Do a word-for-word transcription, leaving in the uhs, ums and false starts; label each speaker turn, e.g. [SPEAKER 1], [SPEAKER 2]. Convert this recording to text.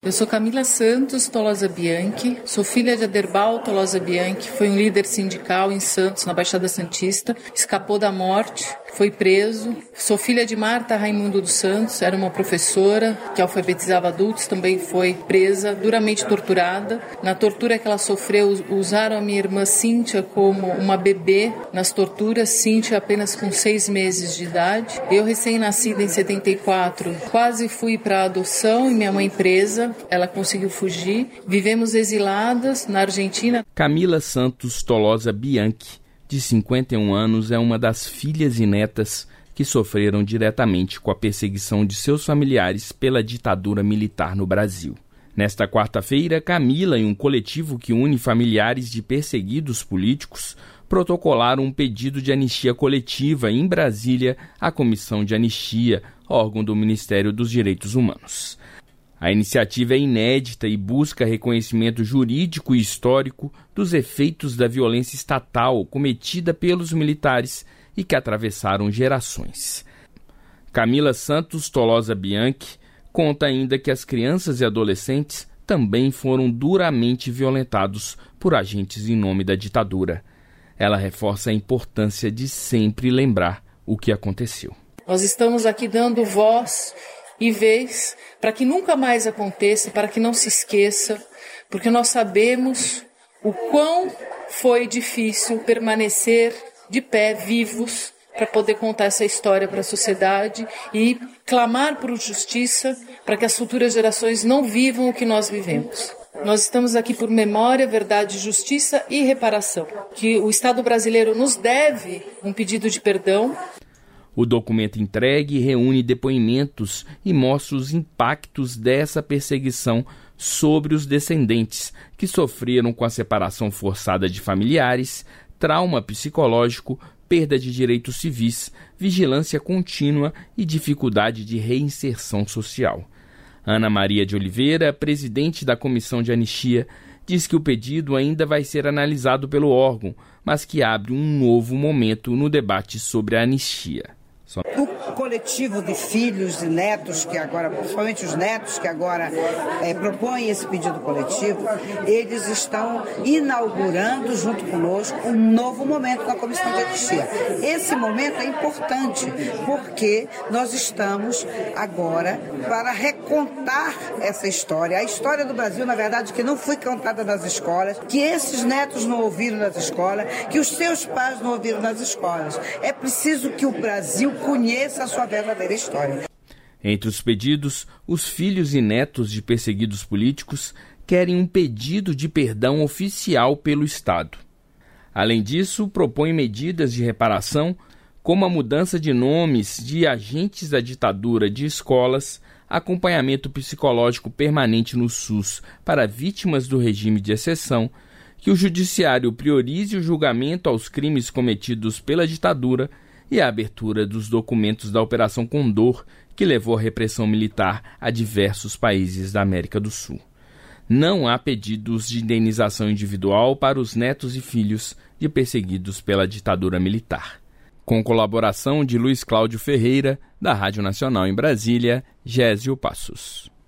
[SPEAKER 1] Eu sou Camila Santos Tolosa Bianchi, sou filha de Aderbal Tolosa Bianchi, foi um líder sindical em Santos, na Baixada Santista, escapou da morte, foi preso. Sou filha de Marta Raimundo dos Santos, era uma professora que alfabetizava adultos, também foi presa, duramente torturada. Na tortura que ela sofreu, usaram a minha irmã Cíntia como uma bebê nas torturas, Cíntia apenas com seis meses de idade. Eu, recém-nascida em setenta e quatro, quase fui para a adoção e minha mãe presa. Ela conseguiu fugir. Vivemos exiladas na Argentina.
[SPEAKER 2] Camila Santos Tolosa Bianchi, de cinquenta e um anos, é uma das filhas e netas que sofreram diretamente com a perseguição de seus familiares pela ditadura militar no Brasil. Nesta quarta-feira, Camila e um coletivo que une familiares de perseguidos políticos protocolaram um pedido de anistia coletiva em Brasília à Comissão de Anistia, órgão do Ministério dos Direitos Humanos. A iniciativa é inédita e busca reconhecimento jurídico e histórico dos efeitos da violência estatal cometida pelos militares e que atravessaram gerações. Camila Santos Tolosa Bianchi conta ainda que as crianças e adolescentes também foram duramente violentados por agentes em nome da ditadura. Ela reforça a importância de sempre lembrar o que aconteceu.
[SPEAKER 1] Nós estamos aqui dando voz e vez para que nunca mais aconteça, para que não se esqueça, porque nós sabemos o quão foi difícil permanecer de pé, vivos, para poder contar essa história para a sociedade e clamar por justiça para que as futuras gerações não vivam o que nós vivemos. Nós estamos aqui por memória, verdade, justiça e reparação, que o Estado brasileiro nos deve um pedido de perdão.
[SPEAKER 2] O documento entregue reúne depoimentos e mostra os impactos dessa perseguição sobre os descendentes que sofreram com a separação forçada de familiares, trauma psicológico, perda de direitos civis, vigilância contínua e dificuldade de reinserção social. Ana Maria de Oliveira, presidente da Comissão de Anistia, diz que o pedido ainda vai ser analisado pelo órgão, mas que abre um novo momento no debate sobre a anistia.
[SPEAKER 3] O coletivo de filhos e netos, que agora, principalmente os netos que agora é, propõem esse pedido coletivo, eles estão inaugurando junto conosco um novo momento na Comissão de Anistia. Esse momento é importante porque nós estamos agora para recontar essa história. A história do Brasil, na verdade, que não foi contada nas escolas, que esses netos não ouviram nas escolas, que os seus pais não ouviram nas escolas. É preciso que o Brasil conheça a sua verdadeira história.
[SPEAKER 2] Entre os pedidos, os filhos e netos de perseguidos políticos querem um pedido de perdão oficial pelo Estado. Além disso, propõe medidas de reparação, como a mudança de nomes de agentes da ditadura de escolas, acompanhamento psicológico permanente no SUS para vítimas do regime de exceção, que o judiciário priorize o julgamento aos crimes cometidos pela ditadura e a abertura dos documentos da Operação Condor, que levou à repressão militar a diversos países da América do Sul. Não há pedidos de indenização individual para os netos e filhos de perseguidos pela ditadura militar. Com colaboração de Luiz Cláudio Ferreira, da Rádio Nacional em Brasília, Gésio Passos.